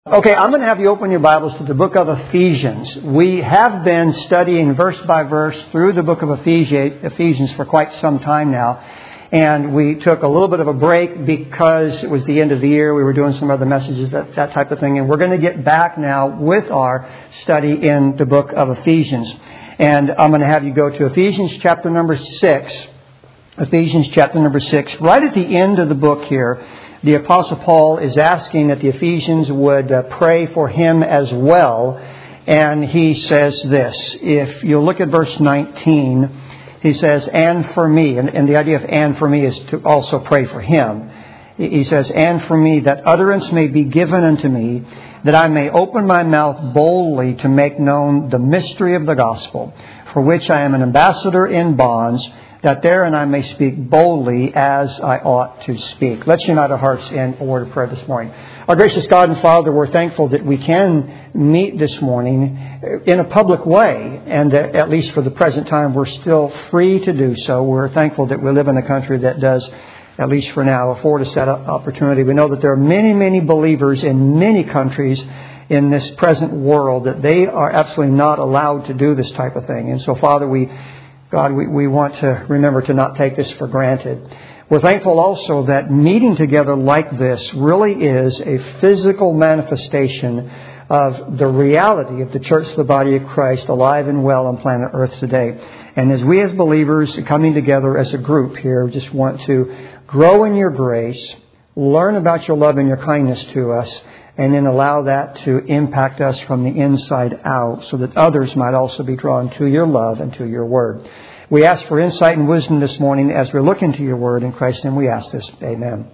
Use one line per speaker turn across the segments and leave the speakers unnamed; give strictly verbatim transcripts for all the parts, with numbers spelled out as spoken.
Okay, I'm going to have you open your Bibles to the book of Ephesians. We have been studying verse by verse through the book of Ephesians for quite some time now. And we took a little bit of a break because it was the end of the year. We were doing some other messages, that, that type of thing. And we're going to get back now with our study in the book of Ephesians. And I'm going to have you go to Ephesians chapter number six. Ephesians chapter number six. Right at the end of the book here, the Apostle Paul is asking that the Ephesians would uh, pray for him as well. And he says this. If you look at verse nineteen, he says, and for me. And, and the idea of and for me is to also pray for him. He says, and for me, that utterance may be given unto me, that I may open my mouth boldly to make known the mystery of the gospel, for which I am an ambassador in bonds, that therein I may speak boldly as I ought to speak. Let's unite our hearts in a word of prayer this morning. Our gracious God and Father, we're thankful that we can meet this morning in a public way, and that at least for the present time we're still free to do so. We're thankful that we live in a country that does, at least for now, afford us that opportunity. We know that there are many, many believers in many countries in this present world that they are absolutely not allowed to do this type of thing. And so, Father, we God, we, we want to remember to not take this for granted. We're thankful also that meeting together like this really is a physical manifestation of the reality of the church, the body of Christ, alive and well on planet Earth today. And as we as believers coming together as a group here just want to grow in your grace, learn about your love and your kindness to us, and then allow that to impact us from the inside out so that others might also be drawn to your love and to your word. We ask for insight and wisdom this morning as we look into your word. In Christ's name we ask this. Amen.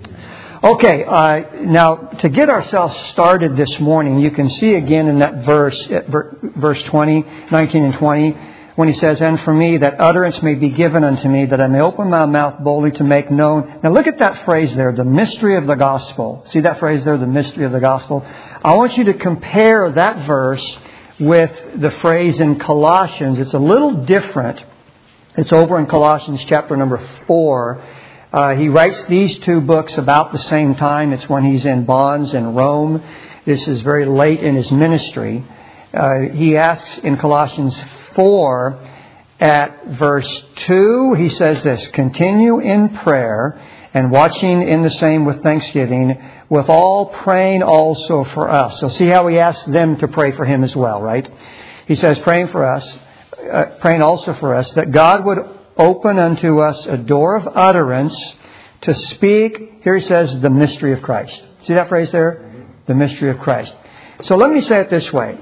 Okay, uh, now to get ourselves started this morning, you can see again in that verse, verse twenty, nineteen and twenty, when he says, and for me, that utterance may be given unto me, that I may open my mouth boldly to make known. Now look at that phrase there, the mystery of the gospel. See that phrase there, the mystery of the gospel? I want you to compare that verse with the phrase in Colossians. It's a little different. It's over in Colossians chapter number four. Uh, he writes these two books about the same time. It's when he's in bonds in Rome. This is very late in his ministry. Uh, he asks in Colossians four at verse two, he says this, continue in prayer and watching in the same with thanksgiving, with all praying also for us. So see how he asks them to pray for him as well, right? He says praying for us, uh, praying also for us, that God would open unto us a door of utterance to speak, here he says, the mystery of Christ. See that phrase there? The mystery of Christ. So let me say it this way,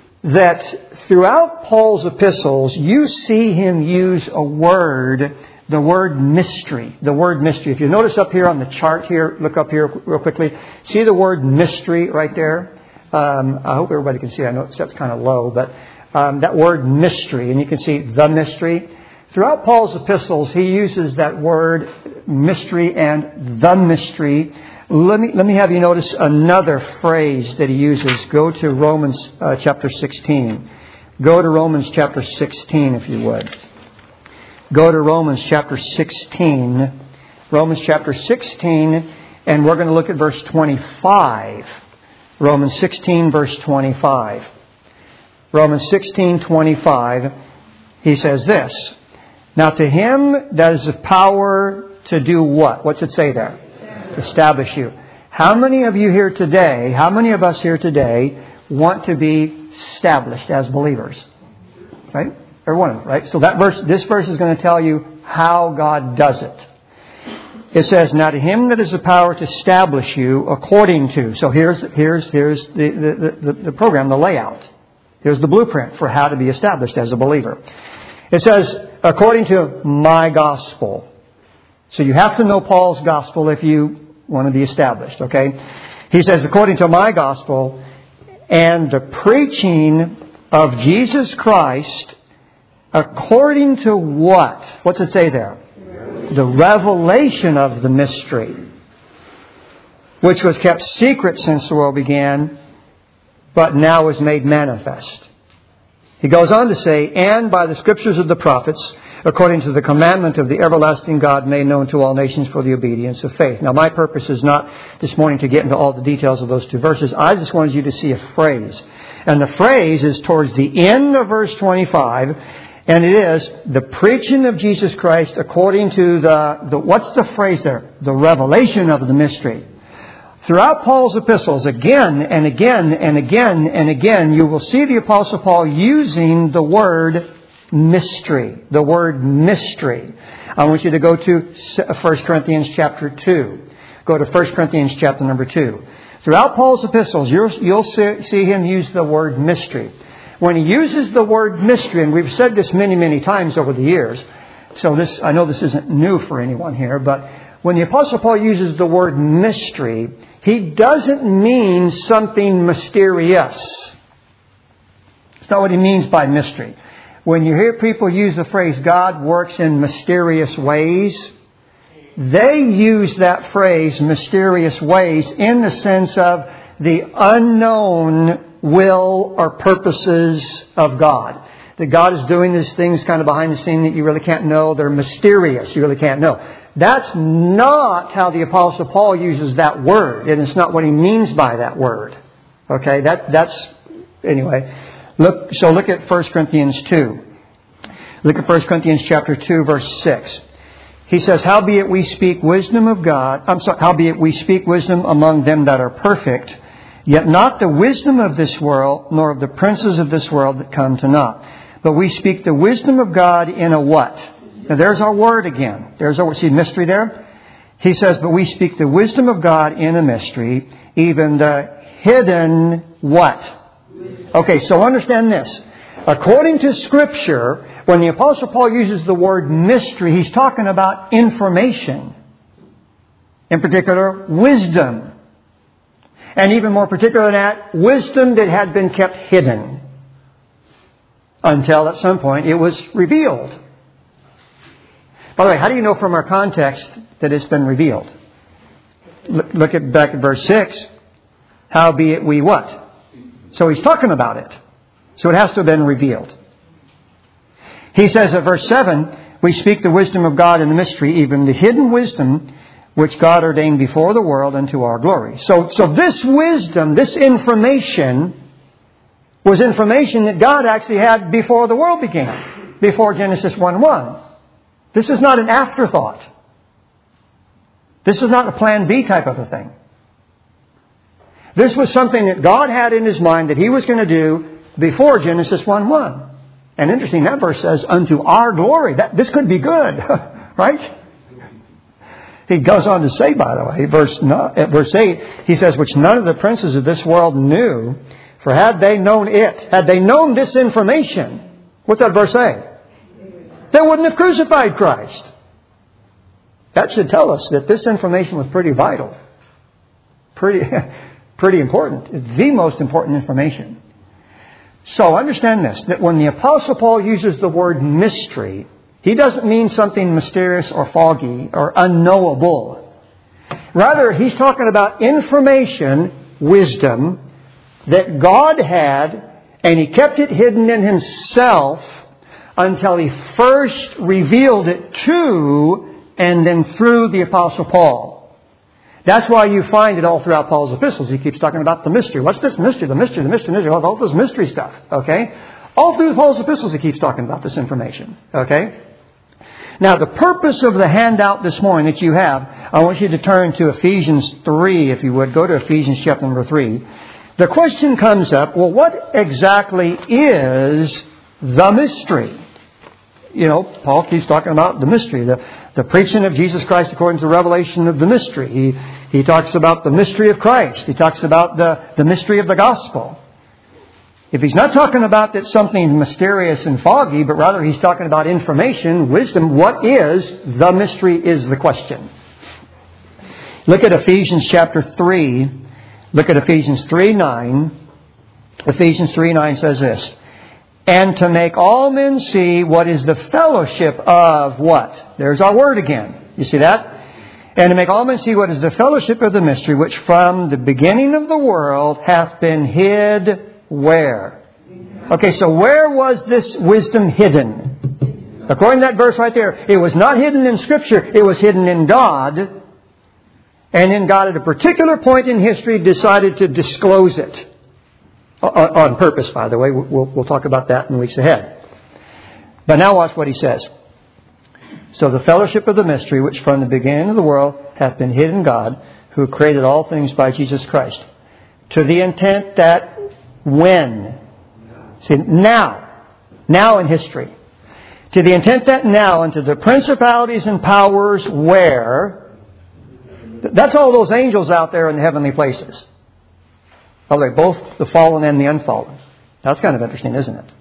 that throughout Paul's epistles, you see him use a word, the word mystery. The word mystery. If you notice up here on the chart here, look up here real quickly. See the word mystery right there? Um, I hope everybody can see. I know that's kind of low, but um, that word mystery. And you can see the mystery. Throughout Paul's epistles, he uses that word mystery and the mystery. Let me let me have you notice another phrase that he uses. Go to Romans uh, chapter sixteen. Go to Romans chapter sixteen, if you would. Go to Romans chapter sixteen. Romans chapter sixteen, and we're going to look at verse twenty-five. Romans sixteen, verse twenty-five. Romans sixteen, twenty-five. He says this. Now to him that is the power to do what? What's it say there? To establish you. How many of you here today, how many of us here today want to be established as believers? Right? Everyone, right? So that verse, this verse is going to tell you how God does it. It says, now to him that is the power to establish you according to. So here's, here's, here's the, the, the, the program, the layout. Here's the blueprint for how to be established as a believer. It says, according to my gospel. So you have to know Paul's gospel if you want to be established, okay? He says, according to my gospel and the preaching of Jesus Christ, according to what? What's it say there? The revelation of the mystery, which was kept secret since the world began, but now is made manifest. He goes on to say, and by the scriptures of the prophets, according to the commandment of the everlasting God made known to all nations for the obedience of faith. Now, my purpose is not this morning to get into all the details of those two verses. I just wanted you to see a phrase. And the phrase is towards the end of verse twenty-five, and it is the preaching of Jesus Christ according to the, the what's the phrase there? The revelation of the mystery. Throughout Paul's epistles, again and again and again and again, you will see the Apostle Paul using the word mystery. The word mystery. I want you to go to First Corinthians chapter two. Go to First Corinthians chapter number two. Throughout Paul's epistles, you'll, you'll see him use the word mystery. When he uses the word mystery, and we've said this many, many times over the years, so this I know this isn't new for anyone here, but when the Apostle Paul uses the word mystery, he doesn't mean something mysterious. It's not what he means by mystery. When you hear people use the phrase, God works in mysterious ways, they use that phrase, mysterious ways, in the sense of the unknown will or purposes of God. That God is doing these things kind of behind the scene that you really can't know. They're mysterious. You really can't know. That's not how the Apostle Paul uses that word. And it's not what he means by that word. Okay, that that's... Anyway, look. so look at First Corinthians two. Look at First Corinthians chapter two, verse six. He says, Howbeit we speak wisdom of God... I'm sorry, howbeit we speak wisdom among them that are perfect, yet not the wisdom of this world, nor of the princes of this world that come to naught. But we speak the wisdom of God in a what? Now there's our word again. There's our, see mystery there? He says, but we speak the wisdom of God in a mystery, even the hidden what? Okay, so understand this. According to Scripture, when the Apostle Paul uses the word mystery, he's talking about information. In particular, wisdom. And even more particular than that, wisdom that had been kept hidden until at some point it was revealed. By the way, how do you know from our context that it's been revealed? Look, look at back at verse six. Howbeit we what? So he's talking about it. So it has to have been revealed. He says at verse seven, we speak the wisdom of God in the mystery, even the hidden wisdom which God ordained before the world unto our glory. So, so this wisdom, this information, was information that God actually had before the world began, before Genesis one one. This is not an afterthought. This is not a plan B type of a thing. This was something that God had in His mind that He was going to do before Genesis one one. And interesting, that verse says, unto our glory. That, this could be good, right? He goes on to say, by the way, verse, no, at verse eight, he says, which none of the princes of this world knew, for had they known it, had they known this information, what's that verse say? They wouldn't have crucified Christ. That should tell us that this information was pretty vital. Pretty, pretty important. It's the most important information. So understand this, that when the Apostle Paul uses the word mystery, he doesn't mean something mysterious or foggy or unknowable. Rather, he's talking about information, wisdom, that God had, and He kept it hidden in Himself until He first revealed it to and then through the Apostle Paul. That's why you find it all throughout Paul's epistles. He keeps talking about the mystery. What's this mystery? The mystery, the mystery, the mystery. All this mystery stuff. Okay? All through Paul's epistles he keeps talking about this information. Okay? Now, the purpose of the handout this morning that you have, I want you to turn to Ephesians three, if you would. Go to Ephesians chapter number three. The question comes up, well, what exactly is the mystery? You know, Paul keeps talking about the mystery, the, the preaching of Jesus Christ according to the revelation of the mystery. He, he talks about the mystery of Christ. He talks about the, the mystery of the gospel. If he's not talking about that something mysterious and foggy, but rather he's talking about information, wisdom, what is the mystery is the question. Look at Ephesians chapter three. Look at Ephesians three nine. Ephesians three nine says this. And to make all men see what is the fellowship of what? There's our word again. You see that? And to make all men see what is the fellowship of the mystery, which from the beginning of the world hath been hid where? Okay, so where was this wisdom hidden? According to that verse right there, it was not hidden in Scripture. It was hidden in God. And then God at a particular point in history decided to disclose it. On purpose, by the way. We'll, we'll talk about that in the weeks ahead. But now watch what he says. So the fellowship of the mystery, which from the beginning of the world hath been hid in God, who created all things by Jesus Christ, to the intent that when, see, now, now in history, to the intent that now unto the principalities and powers where, that's all those angels out there in the heavenly places. By the way, both the fallen and the unfallen. That's kind of interesting, isn't it?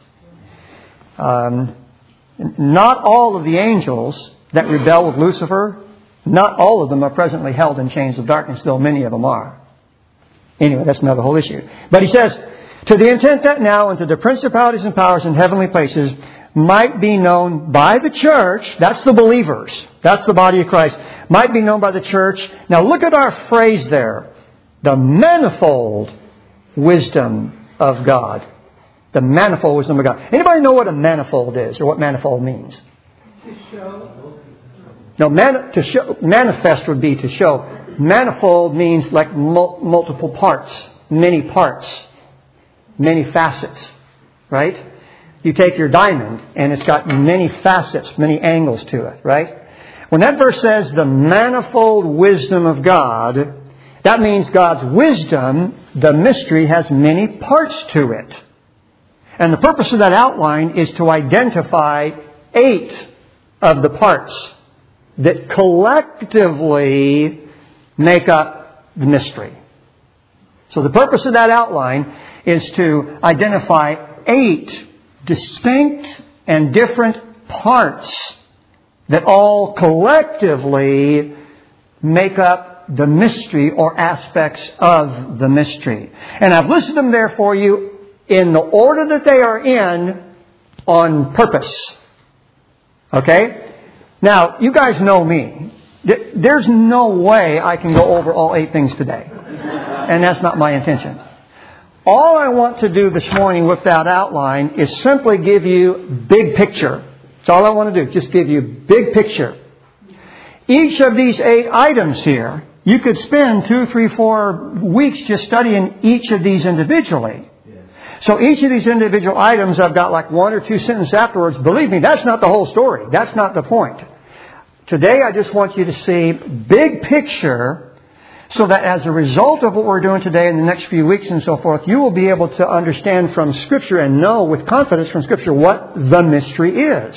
Um, not all of the angels that rebel with Lucifer, not all of them are presently held in chains of darkness, though many of them are. Anyway, that's another whole issue. But he says, to the intent that now unto the principalities and powers in heavenly places might be known by the church, that's the believers, that's the body of Christ, might be known by the church. Now look at our phrase there, the manifold wisdom of God. The manifold wisdom of God. Anybody know what a manifold is or what manifold means?
To show.
No, man, to show, manifest would be to show. Manifold means like mul- multiple parts, many parts, many facets, right? You take your diamond and it's got many facets, many angles to it, right? When that verse says the manifold wisdom of God, that means God's wisdom, the mystery, has many parts to it. And the purpose of that outline is to identify eight of the parts that collectively make up the mystery. So the purpose of that outline is to identify eight distinct and different parts that all collectively make up the mystery or aspects of the mystery. And I've listed them there for you in the order that they are in on purpose. Okay? Now, you guys know me. There's no way I can go over all eight things today. And that's not my intention. All I want to do this morning with that outline is simply give you big picture. That's all I want to do. Just give you big picture. Each of these eight items here, you could spend two, three, four weeks just studying each of these individually. So each of these individual items, I've got like one or two sentences afterwards. Believe me, that's not the whole story. That's not the point. Today, I just want you to see big picture so that as a result of what we're doing today in the next few weeks and so forth, you will be able to understand from Scripture and know with confidence from Scripture what the mystery is.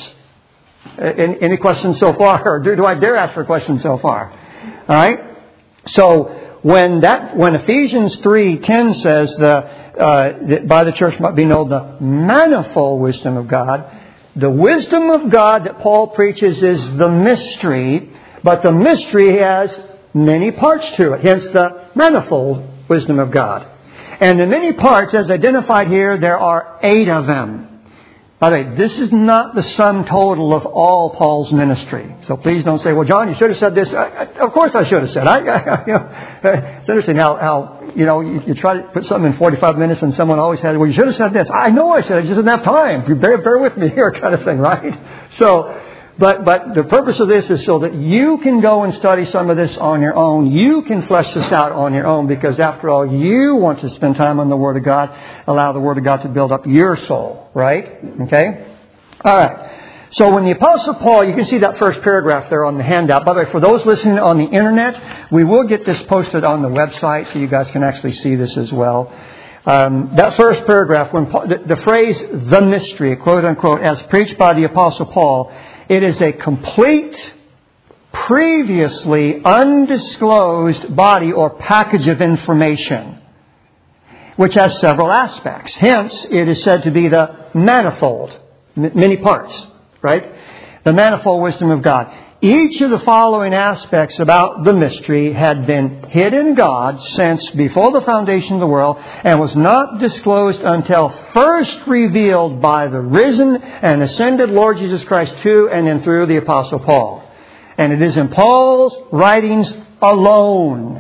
Any questions so far? Or do I dare ask for a question so far? All right? So when that when Ephesians three ten says the Uh, that by the church might be known the manifold wisdom of God. The wisdom of God that Paul preaches is the mystery, but the mystery has many parts to it. Hence the manifold wisdom of God. And the many parts, as identified here, there are eight of them. By the way, this is not the sum total of all Paul's ministry. So please don't say, well, John, you should have said this. I, I, of course I should have said. I, I, you know, it's interesting how, how you know, you, you try to put something in forty-five minutes and someone always says, well, you should have said this. I know I said it. I just didn't have time. You bear, bear with me here kind of thing, right? So, but, but the purpose of this is so that you can go and study some of this on your own. You can flesh this out on your own because after all, you want to spend time on the Word of God. Allow the Word of God to build up your soul, right? Okay? All right. So when the Apostle Paul, you can see that first paragraph there on the handout. By the way, for those listening on the Internet, we will get this posted on the website so you guys can actually see this as well. Um, that first paragraph, when Paul, the, the phrase, the mystery, quote unquote, as preached by the Apostle Paul, it is a complete, previously undisclosed body or package of information, which has several aspects. Hence, it is said to be the manifold, m- many parts. Right? The manifold wisdom of God. Each of the following aspects about the mystery had been hid in God since before the foundation of the world and was not disclosed until first revealed by the risen and ascended Lord Jesus Christ to and then through the Apostle Paul. And it is in Paul's writings alone.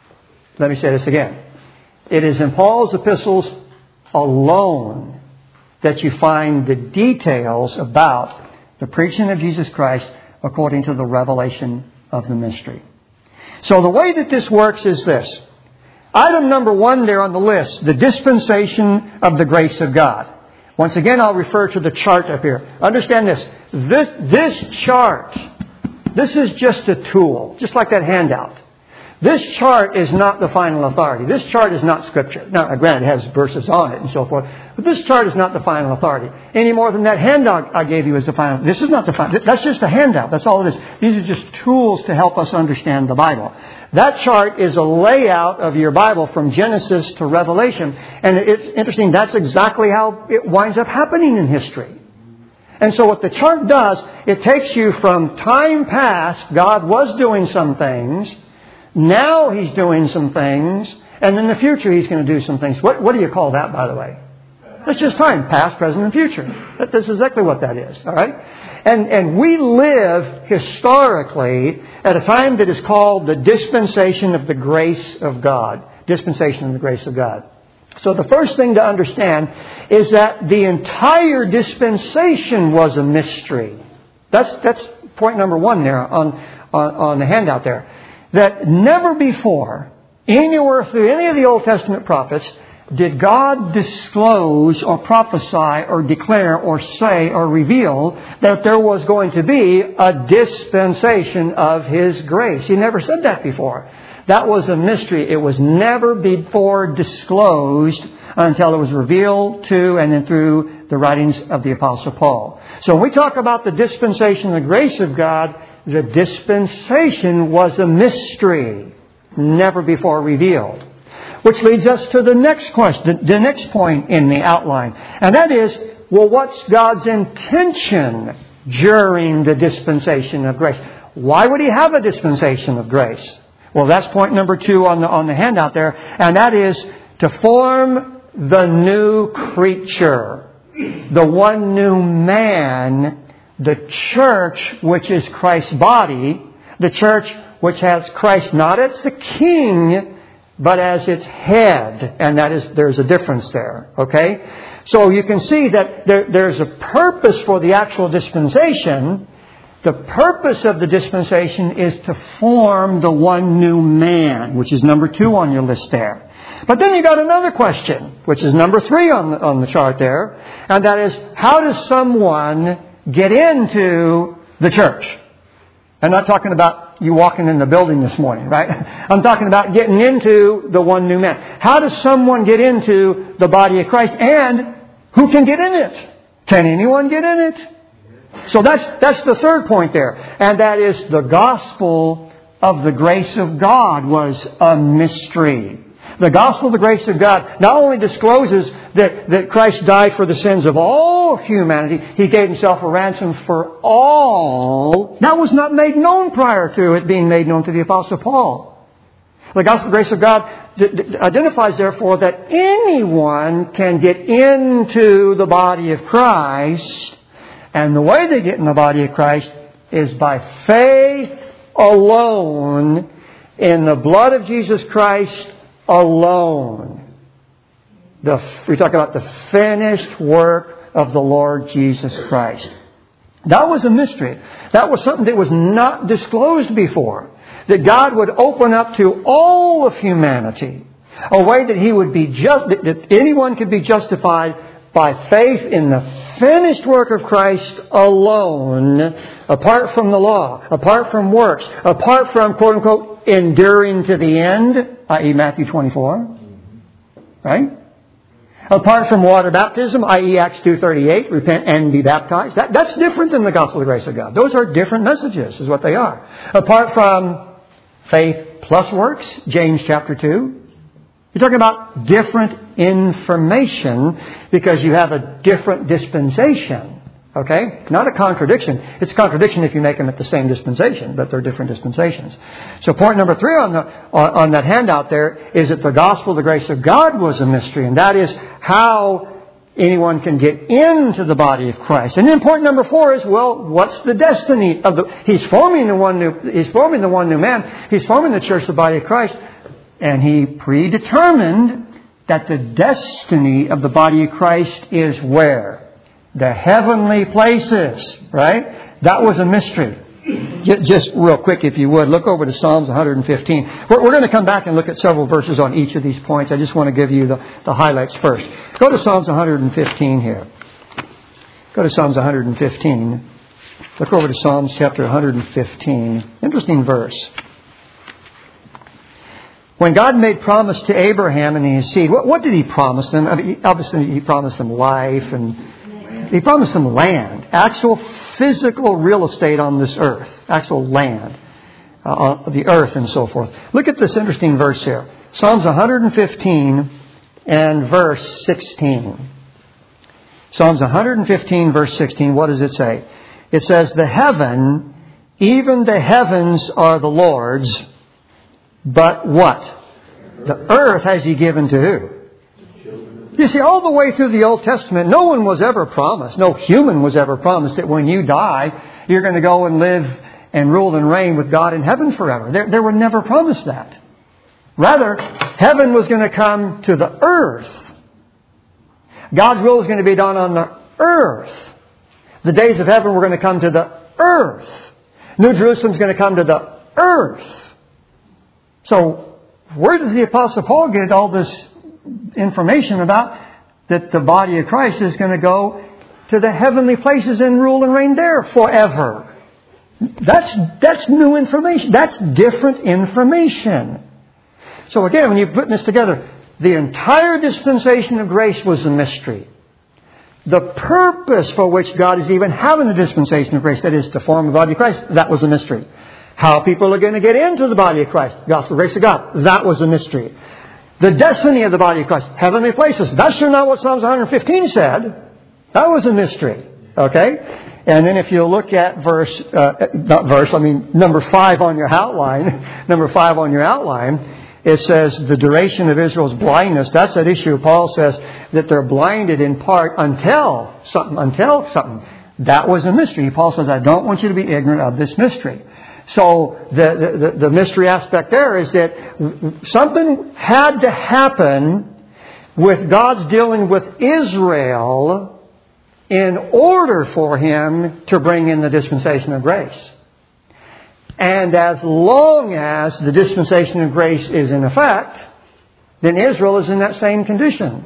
Let me say this again. It is in Paul's epistles alone that you find the details about the preaching of Jesus Christ according to the revelation of the mystery. So the way that this works is this. Item number one there on the list, the dispensation of the grace of God. Once again, I'll refer to the chart up here. Understand this. This, this chart, this is just a tool, just like that handout. This chart is not the final authority. This chart is not Scripture. Now, granted, it has verses on it and so forth, but this chart is not the final authority. Any more than that handout I gave you is the final. This is not the final. That's just a handout. That's all it is. These are just tools to help us understand the Bible. That chart is a layout of your Bible from Genesis to Revelation. And it's interesting, that's exactly how it winds up happening in history. And so what the chart does, it takes you from time past, God was doing some things, now He's doing some things, and in the future He's going to do some things. What, what do you call that, by the way? That's just time, past, present, and future. That, that's exactly what that is, all right? And, and we live historically at a time that is called the dispensation of the grace of God. Dispensation of the grace of God. So the first thing to understand is that the entire dispensation was a mystery. That's, that's point number one there on, on, on the handout there. That never before, anywhere through any of the Old Testament prophets, did God disclose or prophesy or declare or say or reveal that there was going to be a dispensation of His grace. He never said that before. That was a mystery. It was never before disclosed until it was revealed to and then through the writings of the Apostle Paul. So when we talk about the dispensation of the grace of God, the dispensation was a mystery, never before revealed. Which leads us to the next question, the next point in the outline. And that is, well, what's God's intention during the dispensation of grace? Why would He have a dispensation of grace? Well, that's point number two on the, on the handout there. And that is to form the new creature, the one new man, the church, which is Christ's body, the church which has Christ not as the king, but as its head. And that is, there's a difference there. Okay? So you can see that there, there's a purpose for the actual dispensation. The purpose of the dispensation is to form the one new man, which is number two on your list there. But then you got another question, which is number three on the, on the chart there. And that is, how does someone get into the church? I'm not talking about you walking in the building this morning, right? I'm talking about getting into the one new man. How does someone get into the body of Christ? And who can get in it? Can anyone get in it? So that's that's the third point there. And that is the gospel of the grace of God was a mystery. The gospel of the grace of God not only discloses that, that Christ died for the sins of all humanity, He gave Himself a ransom for all. That was not made known prior to it being made known to the Apostle Paul. The gospel of the grace of God d- d- identifies, therefore, that anyone can get into the body of Christ. And the way they get in the body of Christ is by faith alone in the blood of Jesus Christ alone. The, we talk about the finished work of the Lord Jesus Christ. That was a mystery. That was something that was not disclosed before. That God would open up to all of humanity a way that He would be just, that, that anyone could be justified by faith in the finished work of Christ alone, apart from the law, apart from works, apart from, quote unquote, enduring to the end, that is. Matthew twenty-four. Right? Apart from water baptism, that is. Acts two thirty-eight, repent and be baptized. That, that's different than the gospel of the grace of God. Those are different messages, is what they are. Apart from faith plus works, James chapter two. You're talking about different information because you have a different dispensation. Okay? Not a contradiction. It's a contradiction if you make them at the same dispensation, but they're different dispensations. So point number three on, the, on, on that handout there is that the gospel of the grace of God was a mystery, and that is how anyone can get into the body of Christ. And then point number four is, well, what's the destiny of the... He's forming the one new, he's forming the one new man. He's forming the church, the body of Christ. And He predetermined that the destiny of the body of Christ is where? The heavenly places, right? That was a mystery. Just real quick, if you would, look over to Psalms one fifteen. We're, we're going to come back and look at several verses on each of these points. I just want to give you the, the highlights first. Go to Psalms one fifteen here. Go to Psalms one fifteen. Look over to Psalms chapter one fifteen. Interesting verse. When God made promise to Abraham and his seed, what, what did He promise them? I mean, obviously, He promised them life, and He promised them land, actual physical real estate on this earth, actual land, uh, the earth, and so forth. Look at this interesting verse here, Psalms one fifteen and verse sixteen. Psalms one fifteen, verse sixteen. What does it say? It says, "The heaven, even the heavens, are the Lord's." But what? The earth has He given to who? You see, all the way through the Old Testament, no one was ever promised, no human was ever promised that when you die, you're going to go and live and rule and reign with God in heaven forever. They, they were never promised that. Rather, heaven was going to come to the earth. God's will is going to be done on the earth. The days of heaven were going to come to the earth. New Jerusalem is going to come to the earth. So, where does the Apostle Paul get all this information about that the body of Christ is going to go to the heavenly places and rule and reign there forever? That's, that's new information. That's different information. So again, when you put this together, the entire dispensation of grace was a mystery. The purpose for which God is even having the dispensation of grace, that is to form the body of Christ, that was a mystery. How people are going to get into the body of Christ, the gospel of grace of God, that was a mystery. The destiny of the body of Christ, heavenly places, that's sure not what Psalms one fifteen said. That was a mystery. Okay? And then if you look at verse, uh, not verse, I mean number five on your outline, number five on your outline, it says the duration of Israel's blindness. That's that issue. Paul says that they're blinded in part until something, until something. That was a mystery. Paul says, I don't want you to be ignorant of this mystery. So the, the, the mystery aspect there is that something had to happen with God's dealing with Israel in order for Him to bring in the dispensation of grace. And as long as the dispensation of grace is in effect, then Israel is in that same condition.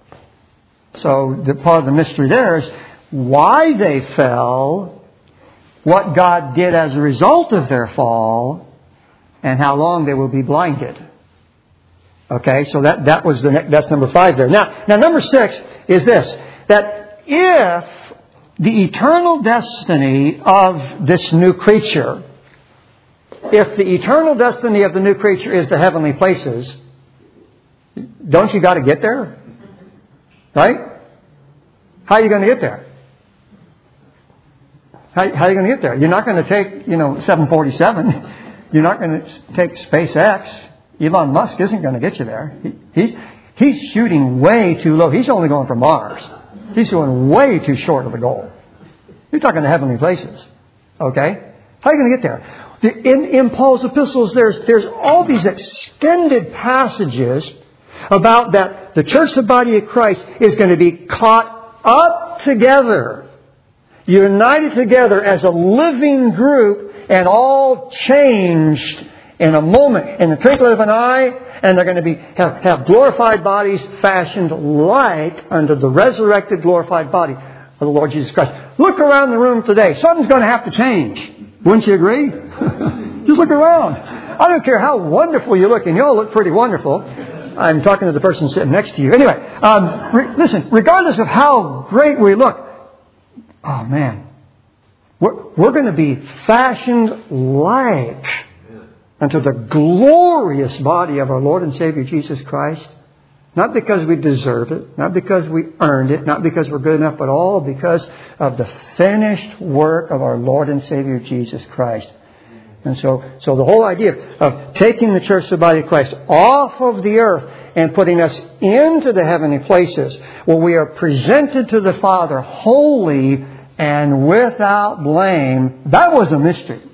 So the part of the mystery there is why they fell, what God did as a result of their fall, and how long they will be blinded. Okay, so that, that was the that's number five there. Now, now number six is this, that if the eternal destiny of this new creature, if the eternal destiny of the new creature is the heavenly places, don't you got to get there? Right? How are you going to get there? How, how are you going to get there? You're not going to take, you know, seven forty-seven. You're not going to take SpaceX. Elon Musk isn't going to get you there. He, he's he's shooting way too low. He's only going for Mars. He's going way too short of the goal. You're talking to heavenly places. Okay? How are you going to get there? The, in, in Paul's epistles, there's there's all these extended passages about that the church, the body of Christ, is going to be caught up together, united together as a living group, and all changed in a moment, in the twinkling of an eye, and they're going to be have, have glorified bodies fashioned like unto the resurrected glorified body of the Lord Jesus Christ. Look around the room today. Something's going to have to change. Wouldn't you agree? Just look around. I don't care how wonderful you look, and you all look pretty wonderful. I'm talking to the person sitting next to you. Anyway, um, re- listen, regardless of how great we look, oh man, we're, we're going to be fashioned like unto the glorious body of our Lord and Savior Jesus Christ. Not because we deserve it, not because we earned it, not because we're good enough, but all because of the finished work of our Lord and Savior Jesus Christ. And so, so the whole idea of taking the church, the body of Christ, off of the earth and putting us into the heavenly places where we are presented to the Father holy and without blame, that was a mystery.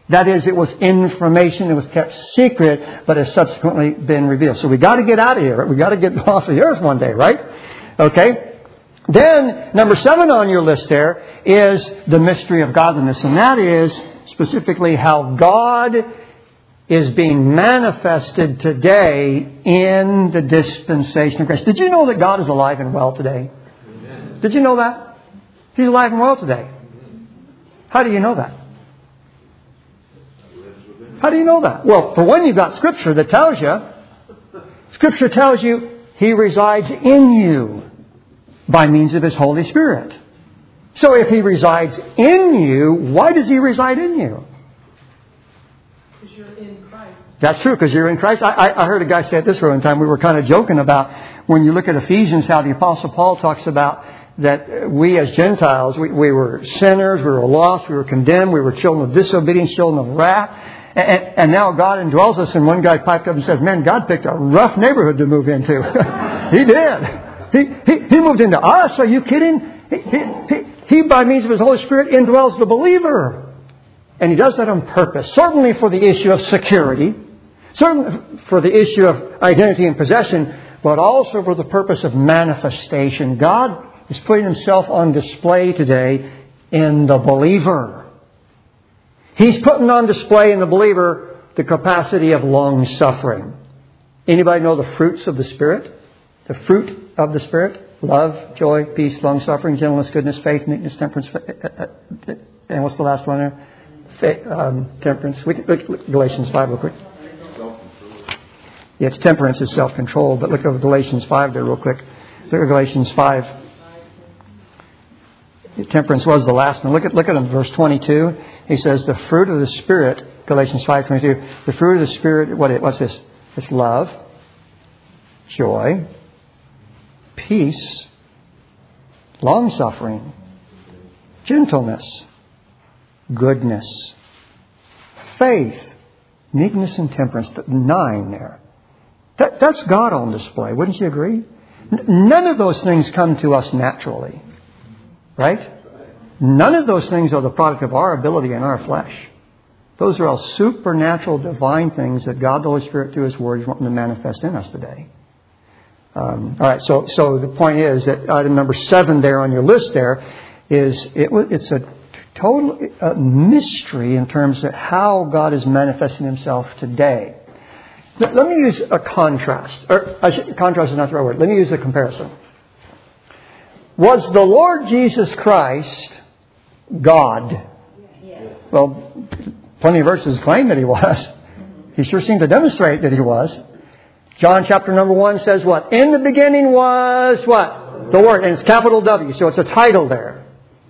That is, it was information. It was kept secret, but has subsequently been revealed. So we got to get out of here. We got to get off the earth one day, right? Okay. Then, number seven on your list there is the mystery of godliness. And that is specifically how God is being manifested today in the dispensation of grace. Did you know that God is alive and well today? Amen. Did you know that? He's alive and well today. How do you know that? How do you know that? Well, for one, you've got Scripture that tells you. Scripture tells you He resides in you by means of His Holy Spirit. So if He resides in you, why does He reside in you?
Because you're in Christ.
That's true, because you're in Christ. I, I, I heard a guy say it this way one time. We were kind of joking about when you look at Ephesians, how the Apostle Paul talks about that we as Gentiles, we, we were sinners, we were lost, we were condemned, we were children of disobedience, children of wrath. And, and now God indwells us. And one guy piped up and says, man, God picked a rough neighborhood to move into. He did. He, he, he moved into us. Are you kidding? He, he, he, he, by means of His Holy Spirit, indwells the believer. And He does that on purpose. Certainly for the issue of security. Certainly for the issue of identity and possession. But also for the purpose of manifestation. God is putting Himself on display today in the believer. He's putting on display in the believer the capacity of long suffering. Anybody know the fruits of the Spirit? The fruit of the Spirit? Love, joy, peace, long suffering, gentleness, goodness, faith, meekness, temperance. And what's the last one there? Faith, um, temperance. We can look at Galatians five real quick. Yeah, it's temperance is self-control. But look at Galatians five there real quick. Look at Galatians five. Temperance was the last one. Look at look at him, verse twenty-two. He says, the fruit of the Spirit, Galatians five twenty-two, the fruit of the Spirit, what what's this? It's love, joy, peace, long-suffering, gentleness, goodness, faith, meekness, and temperance. Nine there. That, that's God on display. Wouldn't you agree? N- none of those things come to us naturally. Right? None of those things are the product of our ability and our flesh. Those are all supernatural, divine things that God, the Holy Spirit, through His Word, is wanting to manifest in us today. Um, all right, so so the point is that item number seven there on your list there is it, it's a total uh, mystery in terms of how God is manifesting Himself today. Let, let me use a contrast. Or I should, contrast is not the right word. Let me use a comparison. Was the Lord Jesus Christ God? Yes. Well, plenty of verses claim that He was. He sure seemed to demonstrate that He was. John chapter number one says what? In the beginning was what? The Word. And it's capital W, so it's a title there.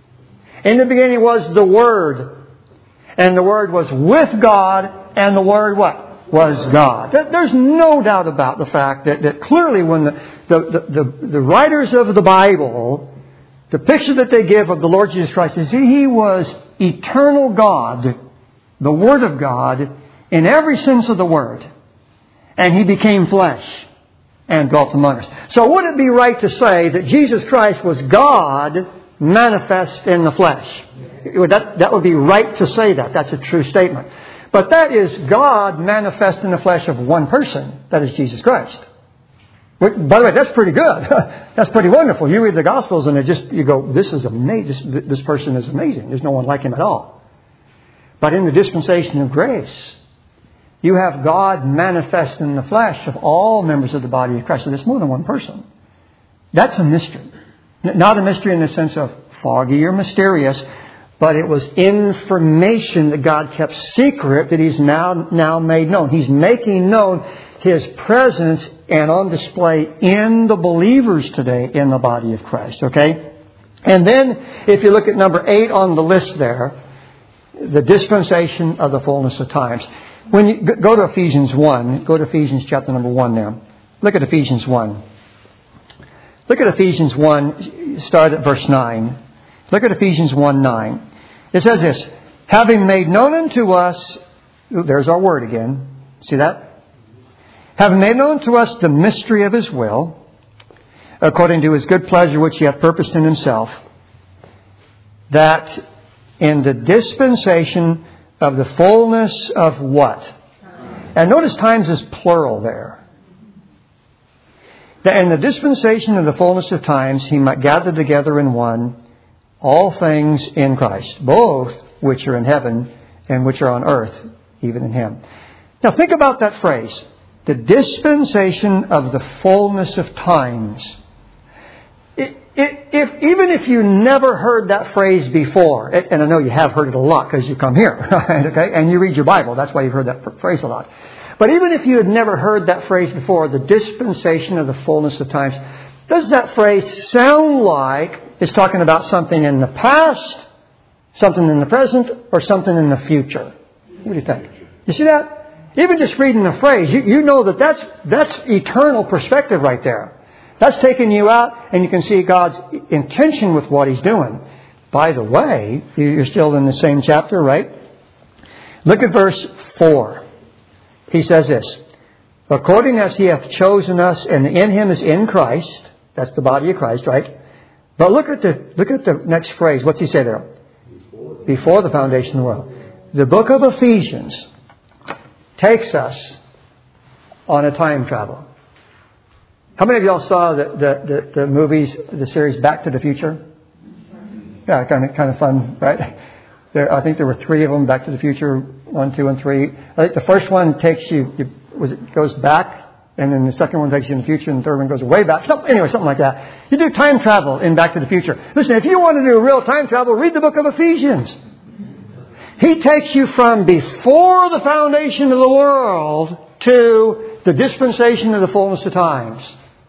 In the beginning was the Word. And the Word was with God. And the Word what? Was God. There's no doubt about the fact that, that clearly when the, the, the, the, the writers of the Bible, the picture that they give of the Lord Jesus Christ is He was eternal God, the Word of God, in every sense of the word. And He became flesh and dwelt among us. So would it be right to say that Jesus Christ was God manifest in the flesh? That, that would be right to say that. That's a true statement. But that is God manifest in the flesh of one person. That is Jesus Christ. By the way, that's pretty good. That's pretty wonderful. You read the Gospels and it just you go, this is amazing. This, this person is amazing. There's no one like Him at all. But in the dispensation of grace, you have God manifest in the flesh of all members of the body of Christ. So there's more than one person. That's a mystery. Not a mystery in the sense of foggy or mysterious, but it was information that God kept secret that He's now, now made known. He's making known His presence and on display in the believers today in the body of Christ. Okay? And then, if you look at number eight on the list there, the dispensation of the fullness of times. When you go to Ephesians one, go to Ephesians chapter number one there. Look at Ephesians one. Look at Ephesians one, start at verse nine. Look at Ephesians one nine. It says this, having made known unto us, there's our word again. See that? Having made known to us the mystery of His will, according to His good pleasure which He hath purposed in Himself, that in the dispensation of the fullness of what? Time. And notice times is plural there. That in the dispensation of the fullness of times, He might gather together in one all things in Christ, both which are in heaven and which are on earth, even in Him. Now think about that phrase. The dispensation of the fullness of times. It, it, if, even if you never heard that phrase before, and I know you have heard it a lot because you come here, right? Okay, and you read your Bible. That's why you've heard that phrase a lot. But even if you had never heard that phrase before, the dispensation of the fullness of times, does that phrase sound like it's talking about something in the past, something in the present, or something in the future? What do you think? You see that? Even just reading the phrase, you, you know that that's, that's eternal perspective right there. That's taking you out, and you can see God's intention with what He's doing. By the way, you're still in the same chapter, right? Look at verse four. He says this, according as He hath chosen us, and in Him is in Christ. That's the body of Christ, right? But look at the look at the next phrase. What's he say there? Before, Before the foundation of the world. The book of Ephesians takes us on a time travel. How many of y'all saw the, the, the, the movies, the series Back to the Future? Yeah, kind of kind of fun, right? There, I think there were three of them, Back to the Future, one, two, and three. I think the first one takes you, you was it goes back, and then the second one takes you in the future, and the third one goes way back. Some, anyway, something like that. You do time travel in Back to the Future. Listen, if you want to do real time travel, read the book of Ephesians. He takes you from before the foundation of the world to the dispensation of the fullness of times.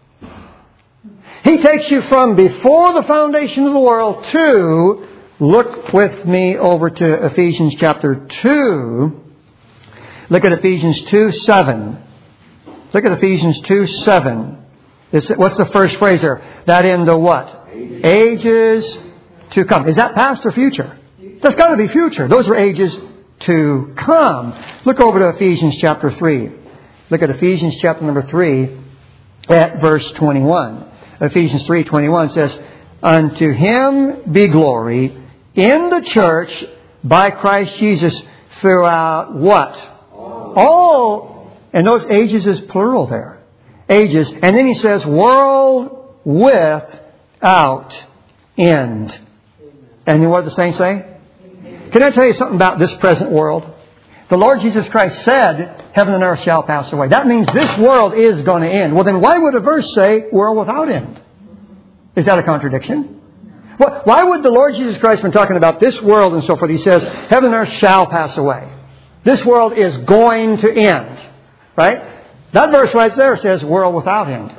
He takes you from before the foundation of the world to, look with me over to Ephesians chapter two. Look at Ephesians two seven. Look at Ephesians two seven. It's, what's the first phrase there? That in the what? Ages. Ages to come. Is that past or future? That's got to be future. Those are ages to come. Look over to Ephesians chapter three. Look at Ephesians chapter number three at verse twenty-one. Ephesians three twenty-one says, unto Him be glory in the church by Christ Jesus throughout what? All. All. And those ages is plural there. Ages. And then he says, world without end. And you know what the saints say? Can I tell you something about this present world? The Lord Jesus Christ said, heaven and earth shall pass away. That means this world is going to end. Well, then why would a verse say, world without end? Is that a contradiction? Why would the Lord Jesus Christ, when talking about this world and so forth, He says, heaven and earth shall pass away. This world is going to end. Right? That verse right there says, world without end.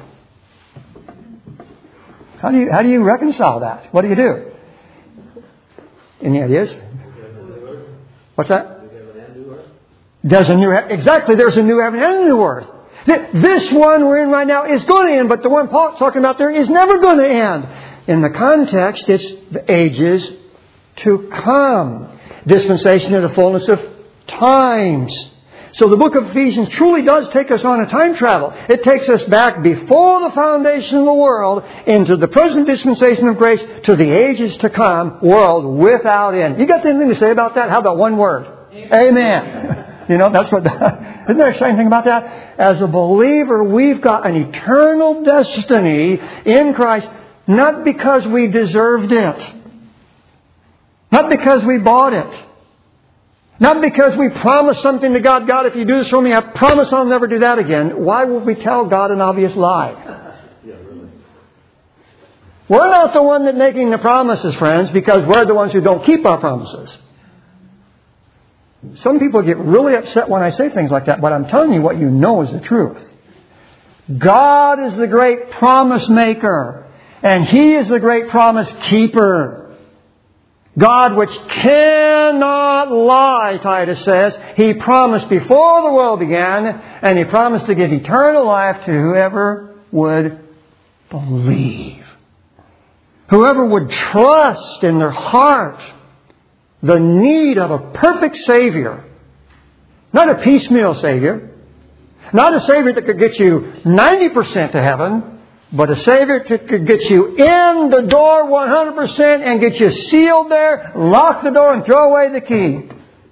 How do you, how do you reconcile that? What do you do? Any ideas? What's that? There's a new, exactly, there's a new heaven and a new earth. This one we're in right now is going to end, but the one Paul's talking about there is never going to end. In the context, it's the ages to come. Dispensation of the fullness of times. So the book of Ephesians truly does take us on a time travel. It takes us back before the foundation of the world into the present dispensation of grace to the ages to come, world without end. You got anything to say about that? How about one word? Amen. Amen. You know, that's what, isn't there exciting thing about that? As a believer, we've got an eternal destiny in Christ, not because we deserved it. Not because we bought it. Not because we promised something to God. God, if you do this for me, I promise I'll never do that again. Why would we tell God an obvious lie? We're not the one that's making the promises, friends, because we're the ones who don't keep our promises. Some people get really upset when I say things like that, but I'm telling you what you know is the truth. God is the great promise maker, and He is the great promise keeper. God, which cannot lie, Titus says, He promised before the world began, and He promised to give eternal life to whoever would believe. Whoever would trust in their heart the need of a perfect Savior. Not a piecemeal Savior. Not a Savior that could get you ninety percent to heaven, but a Savior that could get you in the door one hundred percent and get you sealed there, lock the door and throw away the key.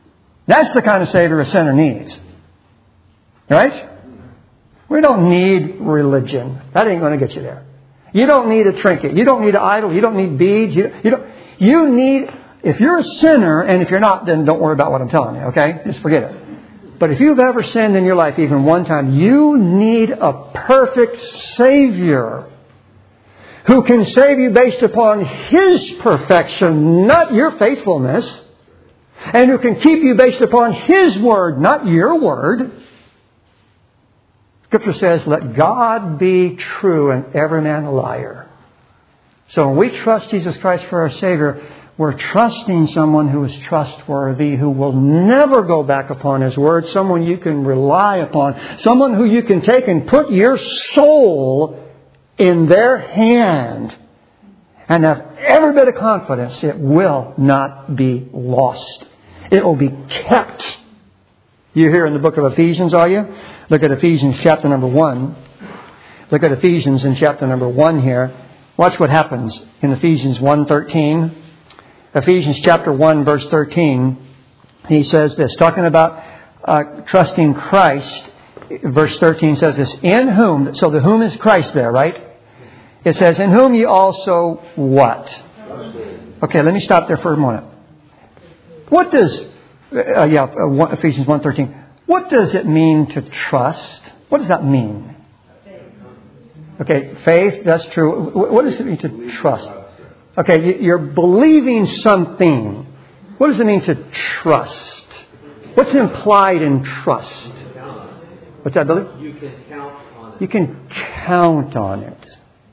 That's the kind of Savior a sinner needs. Right? We don't need religion. That ain't going to get you there. You don't need a trinket. You don't need an idol. You don't need beads. You, you, don't, you need, if you're a sinner, and if you're not, then don't worry about what I'm telling you, okay? Just forget it. But if you've ever sinned in your life even one time, you need a perfect Savior who can save you based upon His perfection, not your faithfulness, and who can keep you based upon His Word, not your word. Scripture says, let God be true and every man a liar. So when we trust Jesus Christ for our Savior, we're trusting someone who is trustworthy, who will never go back upon His Word, someone you can rely upon, someone who you can take and put your soul in their hand and have every bit of confidence it will not be lost. It will be kept. You're here in the book of Ephesians, are you? Look at Ephesians chapter number one. Look at Ephesians in chapter number one here. Watch what happens in Ephesians one thirteen. Ephesians chapter one verse thirteen. He says this, talking about uh, trusting Christ. Verse thirteen says this, in whom, so the whom is Christ there, right? It says, in whom ye also what? Okay, let me stop there for a moment. What does, uh, yeah, uh, Ephesians one thirteen. What does it mean to trust? What does that mean? Okay, faith, that's true. What does it mean to trust? Okay, you're believing something. What does it mean to trust? What's implied in trust? What's that, Billy?
You can count on it.
You can count on it.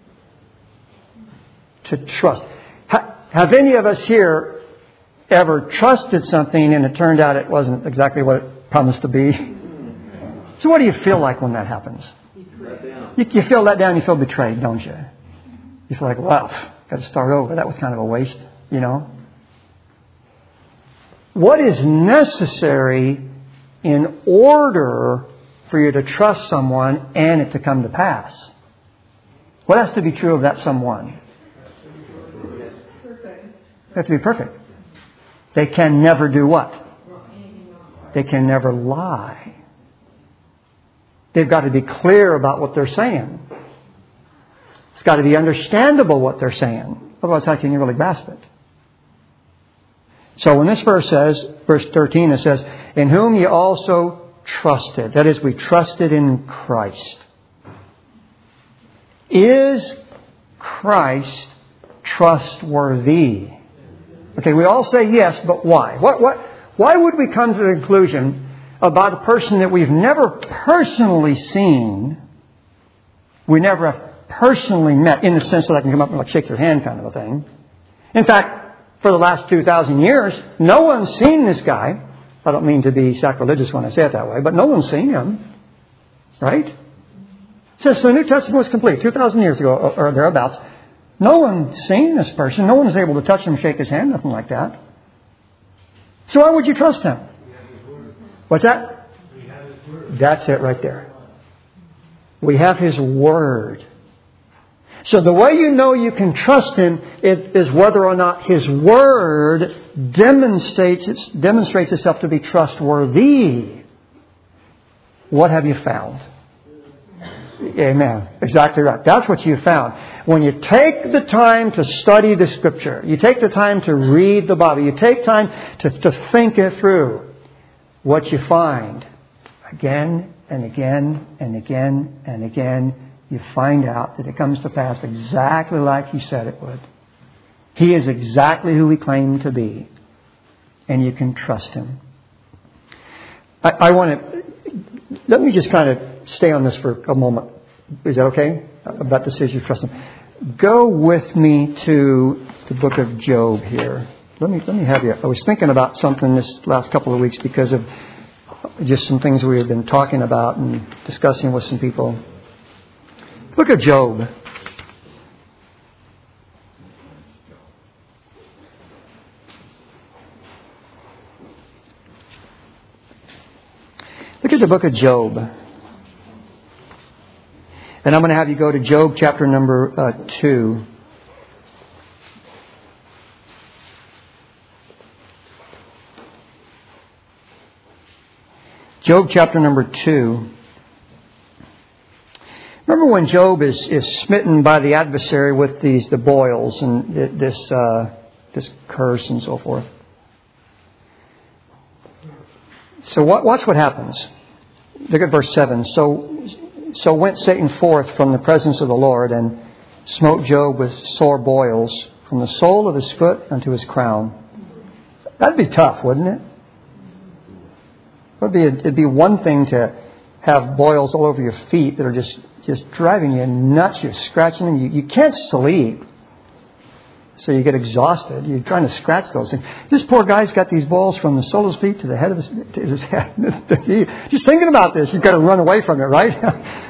To trust. Ha- have any of us here ever trusted something and it turned out it wasn't exactly what it promised to be? So what do you feel like when that happens? You, you feel let down, you feel betrayed, don't you? You feel like, wow, got to start over. That was kind of a waste, you know. What is necessary in order for you to trust someone and it to come to pass? What has to be true of that someone? They have to be perfect. They can never do what? They can never lie. They've got to be clear about what they're saying. It's got to be understandable what they're saying. Otherwise, how can you really grasp it? So when this verse says, verse thirteen, it says, in whom ye also trusted. That is, we trusted in Christ. Is Christ trustworthy? Okay, we all say yes, but why? What, what, why would we come to the conclusion about a person that we've never personally seen, we never have personally met, in the sense that I can come up and like shake your hand kind of a thing. In fact, for the last two thousand years, no one's seen this guy. I don't mean to be sacrilegious when I say it that way, but no one's seen him. Right? Since the New Testament was complete, two thousand years ago or thereabouts, no one's seen this person. No one is able to touch him, shake his hand, nothing like that. So why would you trust him? What's that? That's it right there. We have His Word. So the way you know you can trust Him is whether or not His Word demonstrates, demonstrates itself to be trustworthy. What have you found? Amen. Exactly right. That's what you found. When you take the time to study the Scripture, you take the time to read the Bible, you take time to, to think it through, what you find again and again and again and again, you find out that it comes to pass exactly like He said it would. He is exactly who He claimed to be. And you can trust Him. I, I want to... Let me just kind of stay on this for a moment. Is that okay? About the decision to trust Him. Go with me to the book of Job here. Let me let me have you. I was thinking about something this last couple of weeks because of just some things we have been talking about and discussing with some people. Look at Job. Look at the book of Job. And I'm going to have you go to Job chapter number uh, two. Job chapter number two. Remember when Job is, is smitten by the adversary with these the boils and this uh, this curse and so forth. So what, watch what happens. Look at verse seven. So so went Satan forth from the presence of the Lord and smote Job with sore boils from the sole of his foot unto his crown. That'd be tough, wouldn't it? It'd be, it'd be one thing to have boils all over your feet that are just, just driving you nuts. You're scratching them. You, you can't sleep. So you get exhausted. You're trying to scratch those things. This poor guy's got these boils from the sole of his feet to the head of his, to his head. Just thinking about this, you've got to run away from it, right?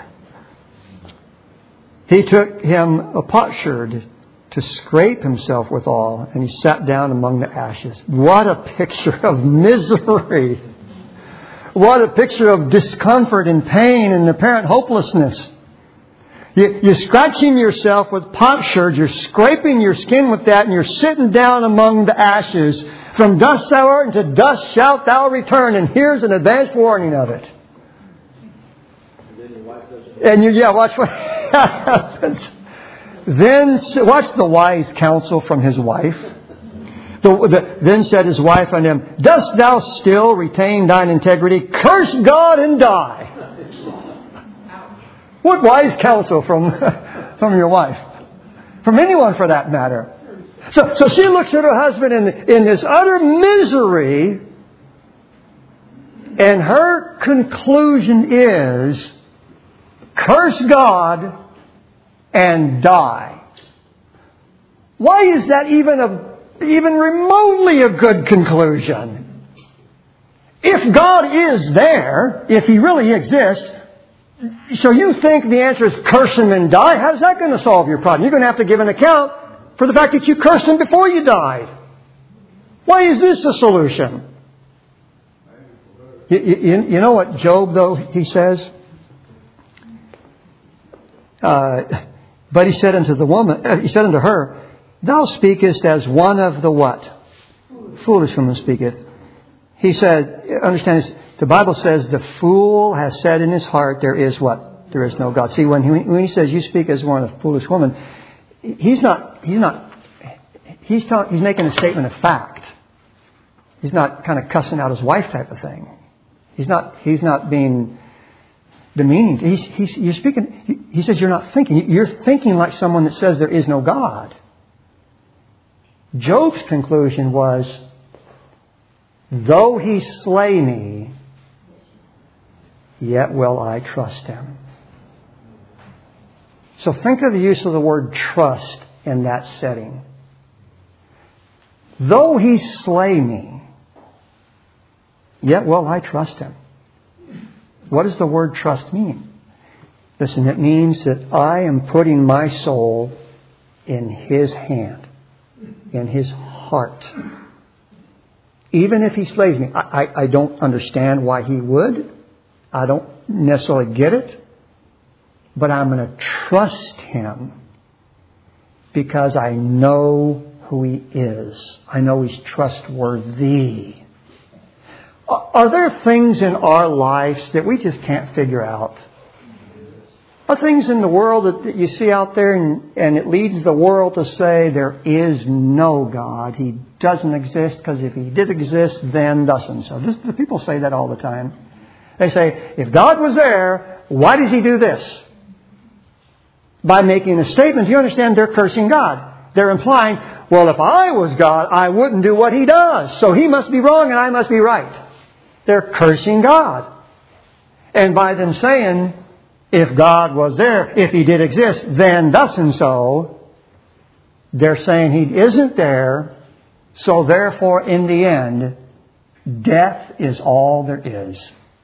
He took him a potsherd to scrape himself withal, and he sat down among the ashes. What a picture of misery. What a picture of discomfort and pain and apparent hopelessness. You, you're scratching yourself with potsherds. You're scraping your skin with that, and you're sitting down among the ashes. From dust thou art, and to dust shalt thou return. And here's an advanced warning of it. And you, yeah, watch what happens. Then watch the wise counsel from his wife. The, the, then said his wife unto him, dost thou still retain thine integrity? Curse God and die. What wise counsel from, from your wife? From anyone for that matter. So, so she looks at her husband in, in this utter misery, and her conclusion is, curse God and die. Why is that even a even remotely a good conclusion? If God is there, if He really exists, so you think the answer is curse Him and die? How's that going to solve your problem? You're going to have to give an account for the fact that you cursed Him before you died. Why is this the solution? You, you, you know what Job, though, he says? Uh, but he said unto the woman, uh, he said unto her, thou speakest as one of the what? Foolish, Foolish woman speaketh. He said, understand this, the Bible says the fool has said in his heart, there is what? There is no God. See, when he, when he says you speak as one of the foolish woman, he's not, he's not, he's, talk, he's making a statement of fact. He's not kind of cussing out his wife type of thing. He's not, he's not being demeaning. He's, he's, you're speaking, he, he says you're not thinking. You're thinking like someone that says there is no God. Job's conclusion was, though he slay me, yet will I trust him. So think of the use of the word trust in that setting. Though he slay me, yet will I trust him. What does the word trust mean? Listen, it means that I am putting my soul in His hand, in His heart. Even if He slays me, I, I, I don't understand why He would. I don't necessarily get it. But I'm going to trust Him because I know who He is. I know He's trustworthy. Are there things in our lives that we just can't figure out? Are things in the world that, that you see out there and, and it leads the world to say there is no God. He doesn't exist because if He did exist, then thus and so. This, the people say that all the time. They say, if God was there, why does He do this? By making a statement, you understand, they're cursing God. They're implying, well, if I was God, I wouldn't do what He does. So He must be wrong and I must be right. They're cursing God. And by them saying, if God was there, if He did exist, then thus and so, they're saying He isn't there. So therefore, in the end, death is all there is.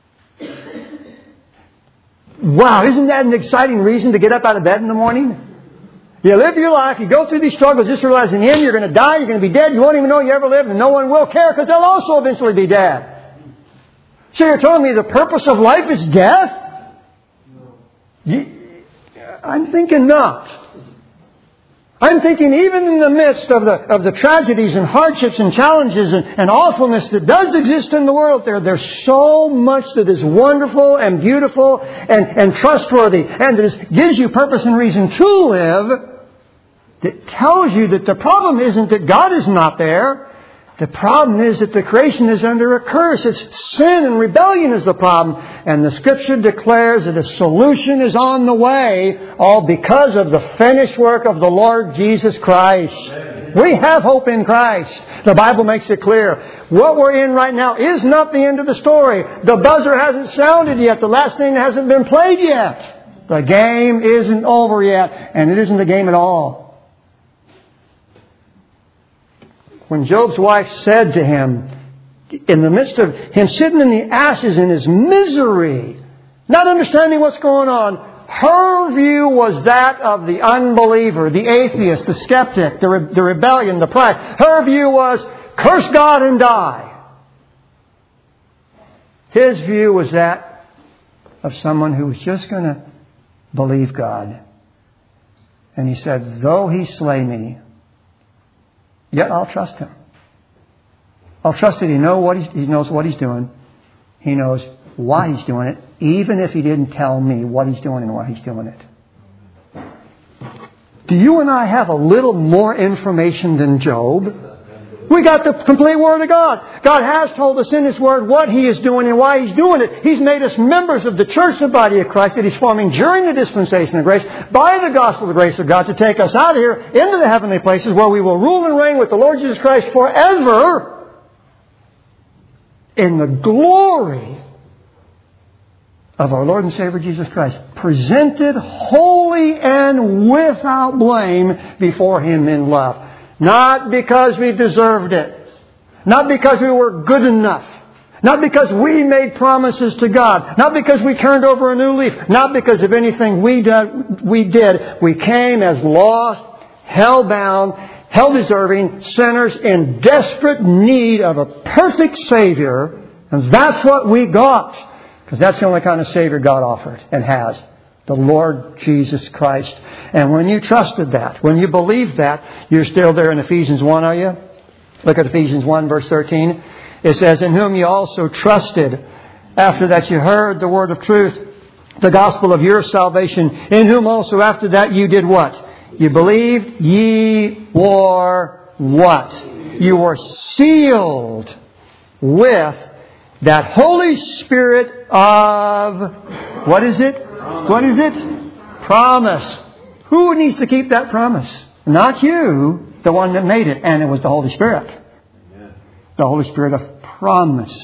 Wow, isn't that an exciting reason to get up out of bed in the morning? You live your life, you go through these struggles, just realize in the end you're going to die, you're going to be dead, you won't even know you ever lived, and no one will care because they'll also eventually be dead. So you're telling me the purpose of life is death? You, I'm thinking not. I'm thinking even in the midst of the of the tragedies and hardships and challenges and, and awfulness that does exist in the world, there, there's so much that is wonderful and beautiful and, and trustworthy and that is, gives you purpose and reason to live, that tells you that the problem isn't that God is not there. The problem is that the creation is under a curse. It's sin and rebellion is the problem. And the Scripture declares that a solution is on the way, all because of the finished work of the Lord Jesus Christ. Amen. We have hope in Christ. The Bible makes it clear. What we're in right now is not the end of the story. The buzzer hasn't sounded yet. The last thing hasn't been played yet. The game isn't over yet. And it isn't a game at all. When Job's wife said to him, in the midst of him sitting in the ashes in his misery, not understanding what's going on, her view was that of the unbeliever, the atheist, the skeptic, the, re- the rebellion, the pride. Her view was, curse God and die. His view was that of someone who was just going to believe God. And he said, though He slay me, yet I'll trust Him. I'll trust that He know what he's, He knows what He's doing. He knows why He's doing it, even if He didn't tell me what He's doing and why He's doing it. Do you and I have a little more information than Job? We got the complete Word of God. God has told us in His Word what He is doing and why He's doing it. He's made us members of the church, the body of Christ, that He's forming during the dispensation of grace by the gospel of the grace of God to take us out of here into the heavenly places where we will rule and reign with the Lord Jesus Christ forever in the glory of our Lord and Savior Jesus Christ, presented holy and without blame before Him in love. Not because we deserved it. Not because we were good enough. Not because we made promises to God. Not because we turned over a new leaf. Not because of anything we did. We, did. We came as lost, hell-bound, hell-deserving sinners in desperate need of a perfect Savior. And that's what we got. Because that's the only kind of Savior God offered and has. The Lord Jesus Christ. And when you trusted that, when you believed that, you're still there in Ephesians one, are you? Look at Ephesians one, verse thirteen. It says, in whom you also trusted, after that you heard the word of truth, the gospel of your salvation, in whom also after that you did what? You believed, ye were what? You were sealed with that Holy Spirit of, what is it? What is it? Promise. Who needs to keep that promise? Not you, the one that made it. And it was the Holy Spirit. The Holy Spirit of promise.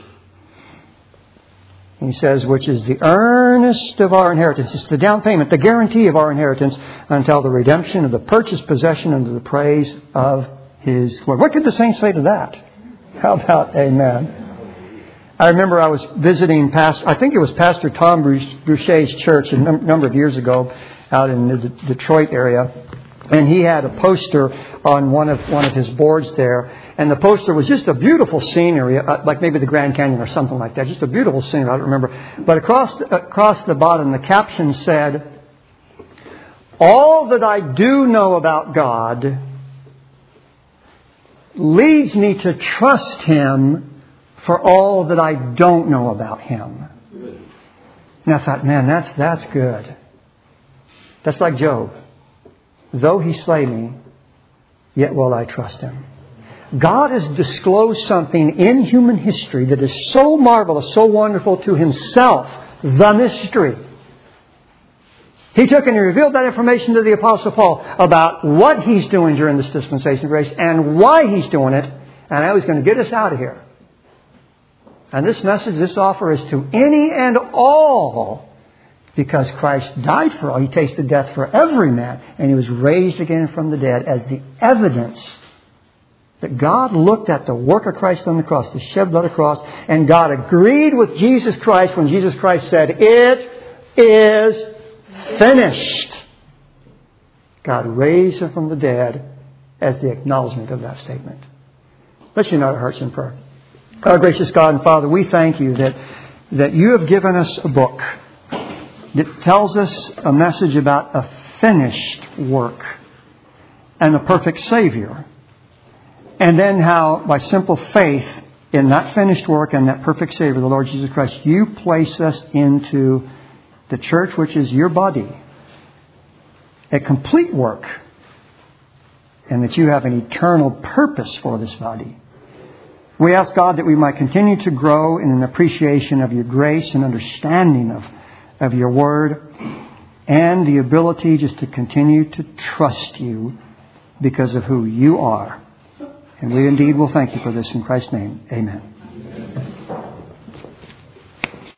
He says, which is the earnest of our inheritance. It's the down payment, the guarantee of our inheritance until the redemption of the purchased possession unto the praise of His glory. What could the saints say to that? How about amen? I remember I was visiting, past, I think it was Pastor Tom Boucher's church a num- number of years ago out in the D- Detroit area. And he had a poster on one of one of his boards there. And the poster was just a beautiful scenery, uh, like maybe the Grand Canyon or something like that. Just a beautiful scenery, I don't remember. But across the, across the bottom, the caption said, all that I do know about God leads me to trust Him for all that I don't know about Him. And I thought, man, that's that's good. That's like Job. Though He slay me, yet will I trust Him. God has disclosed something in human history that is so marvelous, so wonderful to Himself, the mystery. He took and He revealed that information to the Apostle Paul about what He's doing during this dispensation of grace and why He's doing it. And I was going to get us out of here. And this message, this offer is to any and all, because Christ died for all. He tasted death for every man, and He was raised again from the dead as the evidence that God looked at the work of Christ on the cross, the shed blood of the cross, and God agreed with Jesus Christ when Jesus Christ said, it is finished. God raised Him from the dead as the acknowledgement of that statement. Let's unite our hearts in prayer. Our gracious God and Father, we thank You that, that You have given us a book that tells us a message about a finished work. and the perfect Savior. And then how, by simple faith in that finished work and that perfect Savior, the Lord Jesus Christ, you place us into the church, which is your body. A complete work. And that you have an eternal purpose for this body. We ask God that we might continue to grow in an appreciation of your grace and understanding of, of your word. And the ability just to continue to trust you because of who you are. And we indeed will thank you for this in Christ's name. Amen.